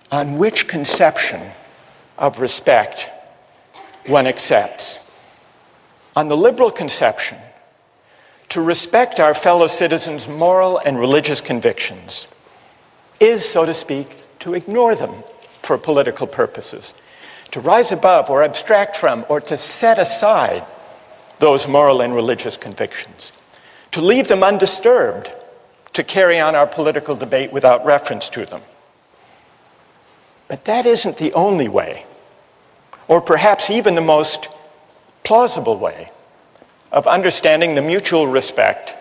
on which conception of respect one accepts. On the liberal conception, to respect our fellow citizens' moral and religious convictions is, so to speak, to ignore them for political purposes, to rise above or abstract from or to set aside those moral and religious convictions, to leave them undisturbed, to carry on our political debate without reference to them. But that isn't the only way, or perhaps even the most plausible way, of understanding the mutual respect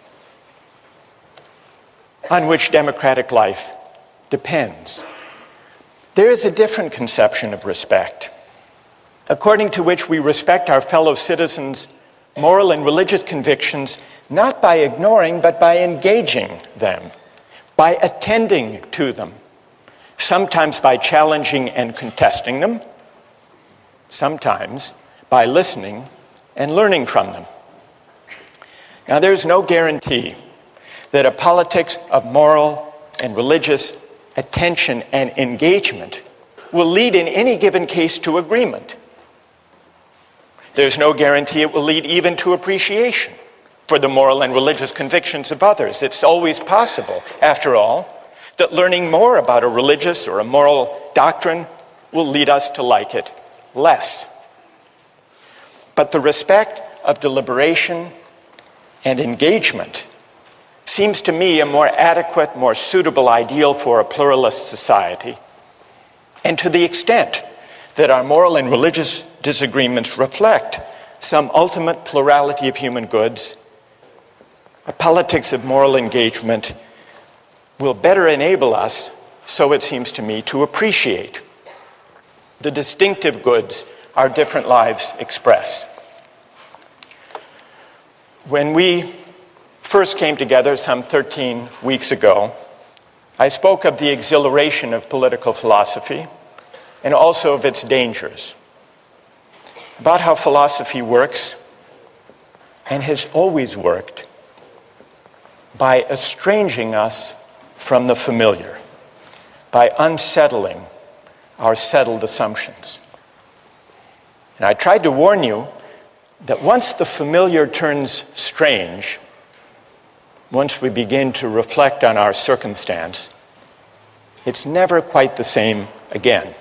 on which democratic life depends. There is a different conception of respect, according to which we respect our fellow citizens' moral and religious convictions not by ignoring, but by engaging them, by attending to them, sometimes by challenging and contesting them, sometimes by listening and learning from them. Now, there's no guarantee that a politics of moral and religious attention and engagement will lead in any given case to agreement. There's no guarantee it will lead even to appreciation for the moral and religious convictions of others. It's always possible, after all, that learning more about a religious or a moral doctrine will lead us to like it less. But the respect of deliberation and engagement seems to me a more adequate, more suitable ideal for a pluralist society. And to the extent that our moral and religious disagreements reflect some ultimate plurality of human goods, a politics of moral engagement will better enable us, so it seems to me, to appreciate the distinctive goods our different lives express. When we first came together some 13 weeks ago, I spoke of the exhilaration of political philosophy and also of its dangers, about how philosophy works and has always worked by estranging us from the familiar, by unsettling our settled assumptions. And I tried to warn you that once the familiar turns strange, once we begin to reflect on our circumstance, it's never quite the same again.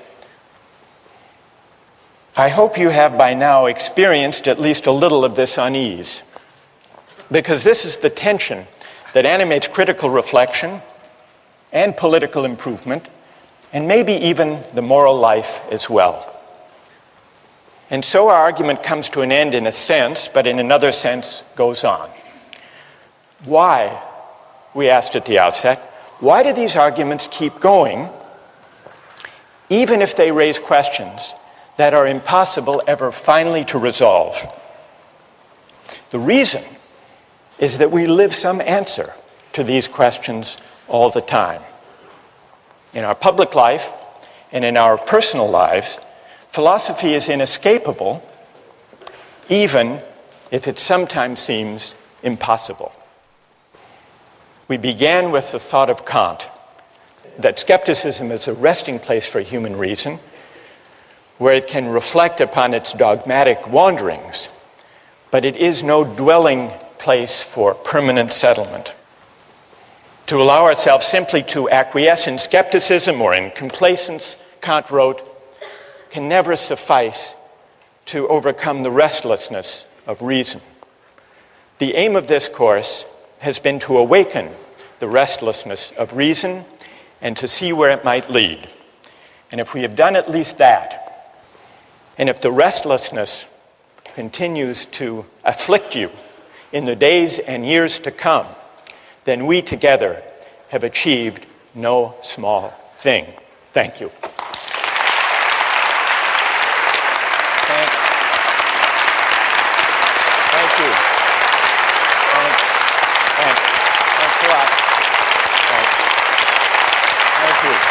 I hope you have by now experienced at least a little of this unease, because this is the tension that animates critical reflection and political improvement, and maybe even the moral life as well. And so our argument comes to an end in a sense, but in another sense goes on. Why, we asked at the outset, why do these arguments keep going, even if they raise questions that are impossible ever finally to resolve? The reason is that we live some answer to these questions all the time. In our public life and in our personal lives, philosophy is inescapable, even if it sometimes seems impossible. We began with the thought of Kant, that skepticism is a resting place for human reason, where it can reflect upon its dogmatic wanderings, but it is no dwelling place for permanent settlement. To allow ourselves simply to acquiesce in skepticism or in complacence, Kant wrote, can never suffice to overcome the restlessness of reason. The aim of this course has been to awaken the restlessness of reason and to see where it might lead. And if we have done at least that, and if the restlessness continues to afflict you in the days and years to come, then we together have achieved no small thing. Thank you. Thank you. Thanks a lot. Thank you.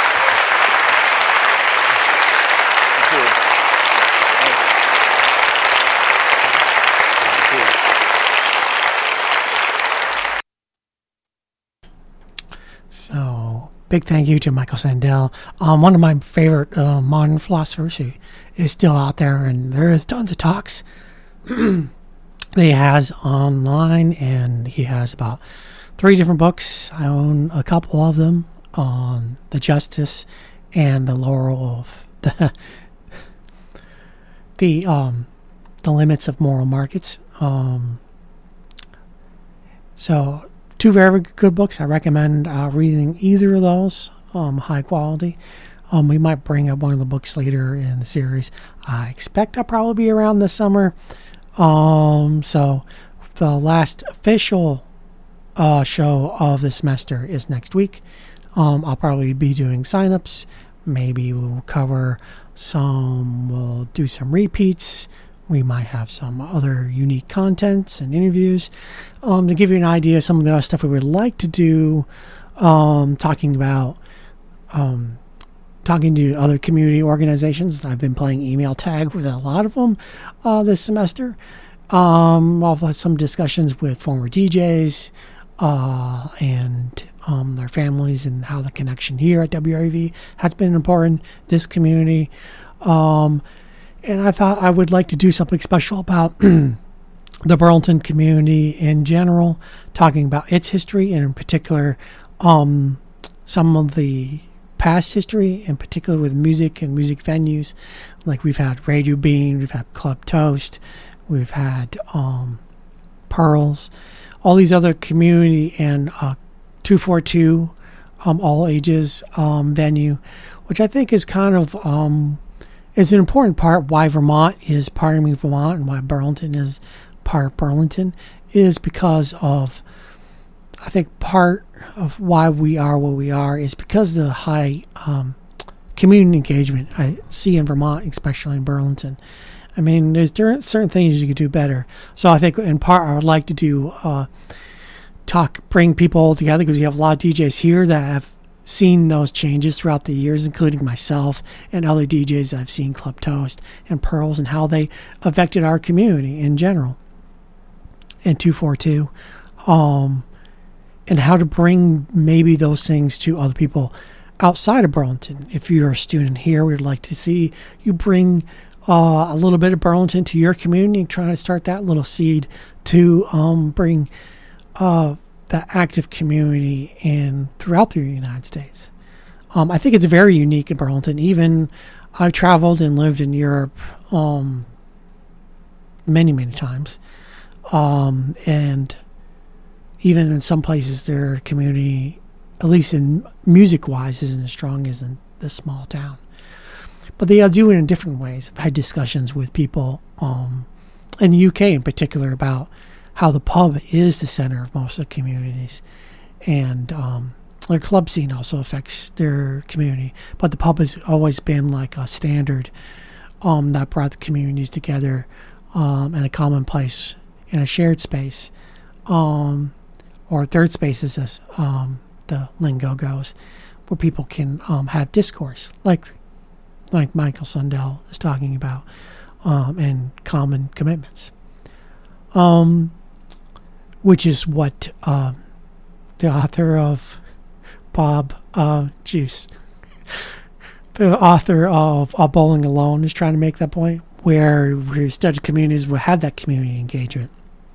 big thank you to Michael Sandel, one of my favorite modern philosophers who is still out there, and there is tons of talks that he has online, and he has about 3 different books. I own a couple of them on the justice and the laurel of the limits of moral markets. So 2 very good books. I recommend reading either of those, high quality. We might bring up one of the books later in the series. I expect I'll probably be around this summer. So the last official show of the semester is next week. I'll probably be doing signups. Maybe we'll do some repeats. We might have some other unique contents and interviews. To give you an idea of some of the other stuff we would like to do, talking to other community organizations. I've been playing email tag with a lot of them this semester. I've had some discussions with former DJs and their families, and how the connection here at WREV has been important, this community. And I thought I would like to do something special about the Burlington community in general, talking about its history, and in particular some of the past history, in particular with music and music venues. Like we've had Radio Bean, we've had Club Toast, we've had Pearls, all these other community, and 242 all ages venue, which I think is kind of is an important part why Vermont is part of Vermont, and why Burlington is part of Burlington, is because of, I think part of why we are what we are is because of the high community engagement I see in Vermont, especially in Burlington. I mean, there's certain things you could do better. So I think in part I would like to do bring people together, because you have a lot of DJs here that have seen those changes throughout the years, including myself and other DJs that I've seen, Club Toast and Pearls, and how they affected our community in general, and 242, and how to bring maybe those things to other people outside of Burlington. If you're a student here, we'd like to see you bring a little bit of Burlington to your community, and try to start that little seed to bring that active community in throughout the United States. I think it's very unique in Burlington. Even I've traveled and lived in Europe many, many times. And even in some places, their community, at least in music-wise, isn't as strong as in this small town. But they do it in different ways. I've had discussions with people in the UK in particular about how the pub is the center of most of the communities. And their club scene also affects their community. But the pub has always been like a standard that brought the communities together in a common place, in a shared space, or third spaces, as the lingo goes, where people can have discourse, like Michael Sandel is talking about, and common commitments. Which is what the author of Bob Juice, the author of Bowling Alone, is trying to make that point, where studied communities will have that community engagement.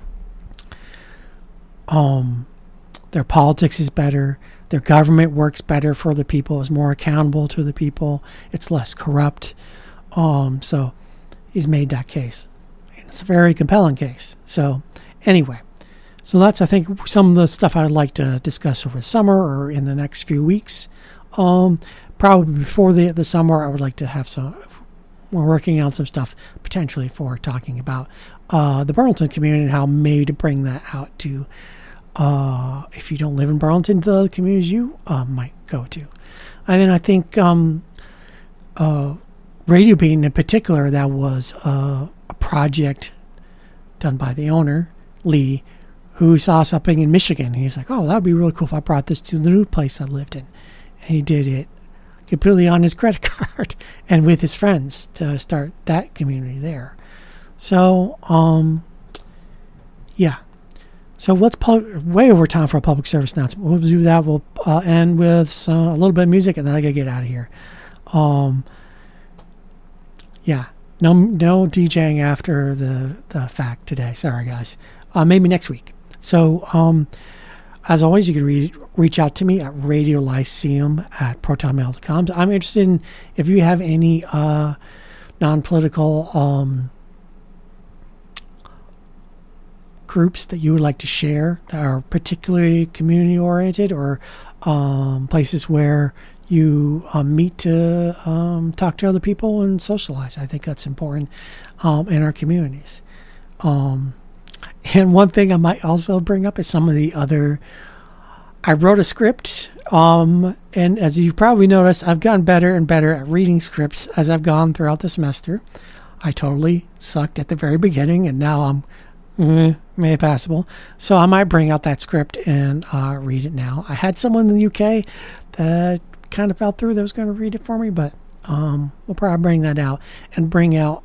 Their politics is better. Their government works better for the people, is more accountable to the people. It's less corrupt. So he's made that case. And it's a very compelling case. So anyway, so that's, I think, some of the stuff I'd like to discuss over the summer or in the next few weeks. Probably before the summer, I would like to have we're working on some stuff potentially for talking about the Burlington community, and how maybe to bring that out to, if you don't live in Burlington, to the communities you might go to. And then I think Radio Bean in particular, that was a project done by the owner, Lee, who saw something in Michigan. He's like, oh, that would be really cool if I brought this to the new place I lived in. And he did it completely on his credit card and with his friends to start that community there. So, yeah. So let's way over time for a public service announcement. We'll do that. We'll end with a little bit of music, and then I gotta get out of here. Yeah, no DJing after the fact today. Sorry, guys. Maybe next week. So, as always, you can reach out to me at radiolyceum@protonmail.com. I'm interested in if you have any non-political groups that you would like to share that are particularly community oriented, or places where you meet to talk to other people and socialize. I think that's important in our communities. And one thing I might also bring up is some of the other. I wrote a script, and as you've probably noticed, I've gotten better and better at reading scripts as I've gone throughout the semester. I totally sucked at the very beginning, and now I'm maybe passable. So I might bring out that script and read it now. I had someone in the UK that kind of fell through that was going to read it for me, but we'll probably bring that out and bring out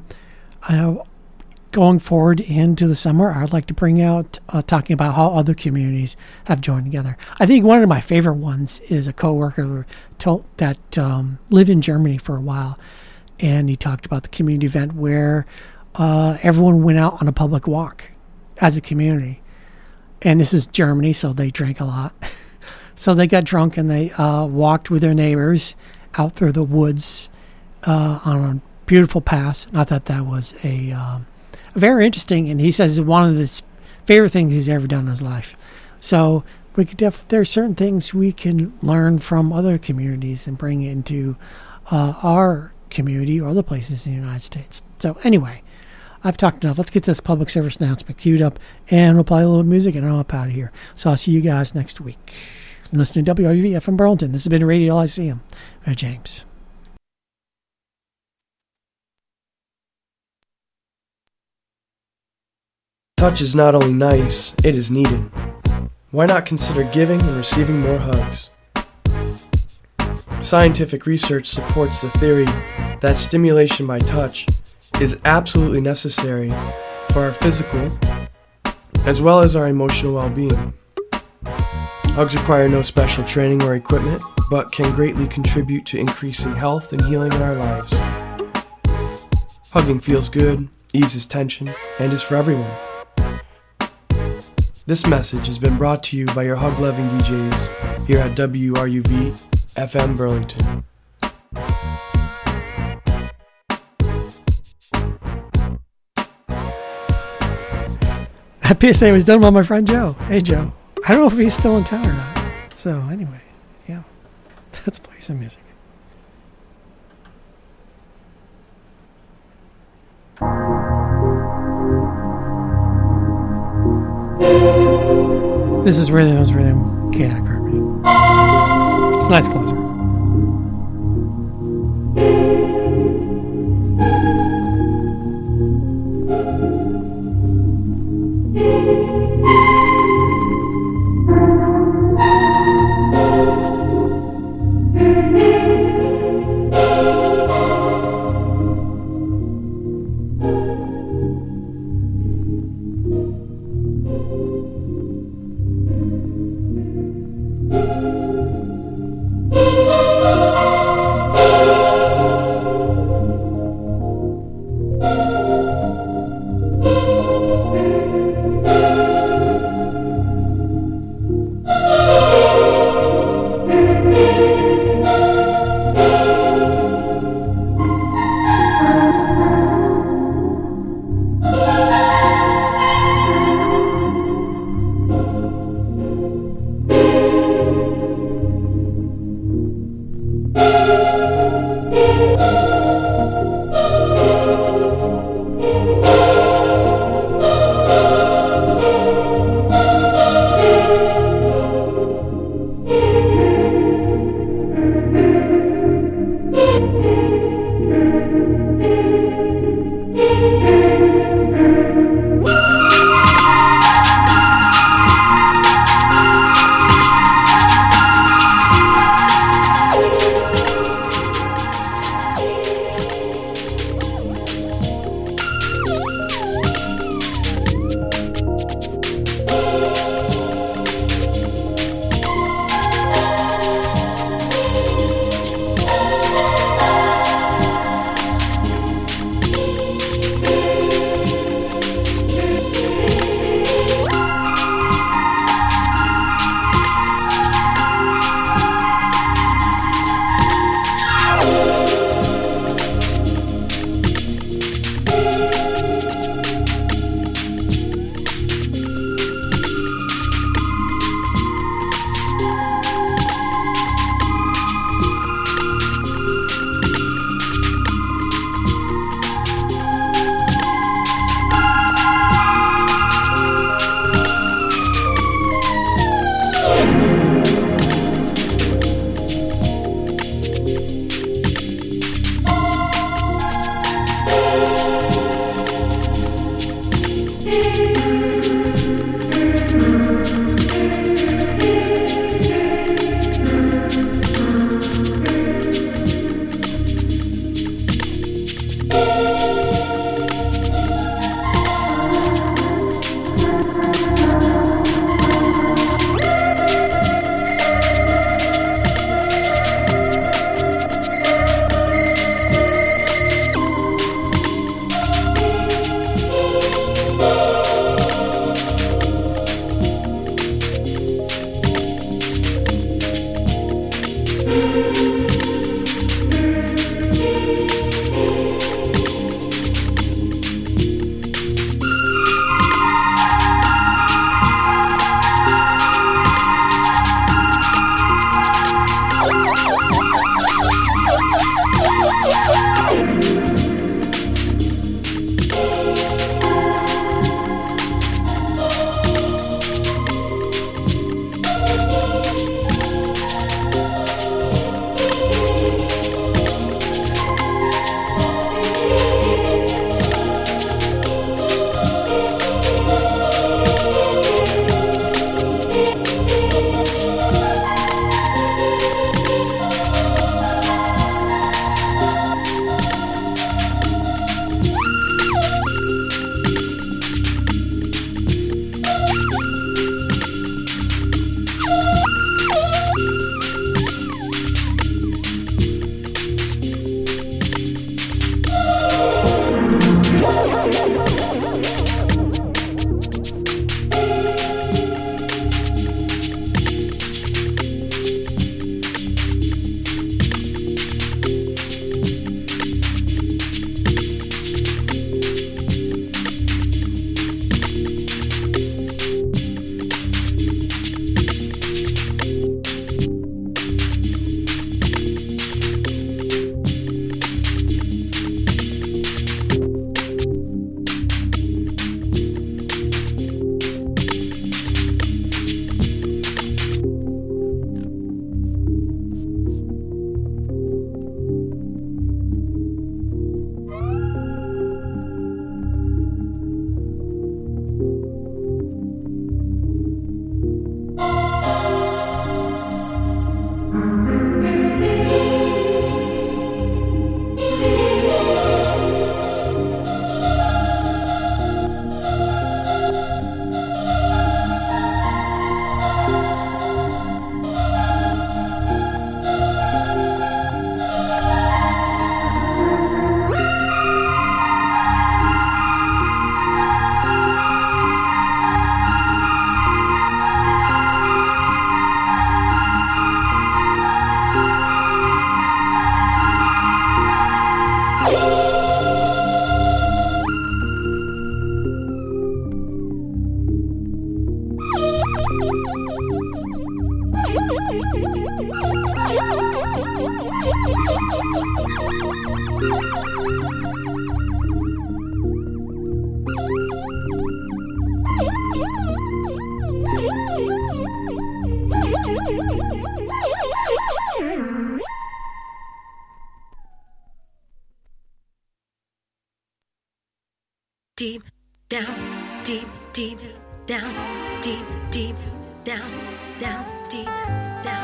going forward into the summer. I'd like to bring out talking about how other communities have joined together. I think one of my favorite ones is a coworker that lived in Germany for a while, and he talked about the community event where everyone went out on a public walk as a community. And this is Germany, so they drank a lot. So they got drunk and they walked with their neighbors out through the woods on a beautiful path. And I thought that was a very interesting. And he says it's one of his favorite things he's ever done in his life. So we could there are certain things we can learn from other communities and bring it into our community or other places in the United States. So anyway, I've talked enough. Let's get this public service announcement queued up, and we'll play a little music, and I'm up out of here. So I'll see you guys next week. You're listening to WRUV FM Burlington. This has been Radio Lyceum. I'm James. Touch is not only nice, it is needed. Why not consider giving and receiving more hugs? Scientific research supports the theory that stimulation by touch is absolutely necessary for our physical as well as our emotional well-being. Hugs require no special training or equipment, but can greatly contribute to increasing health and healing in our lives. Hugging feels good, eases tension, and is for everyone. This message has been brought to you by your hug-loving DJs here at WRUV FM Burlington. That PSA was done by my friend Joe. Hey, Joe. I don't know if he's still in town or not. So, anyway, yeah. Let's play some music. This is Rhythm, Chaotic Harmony. It's a nice closer. Deep down, deep, deep down, deep, deep down, down, deep down.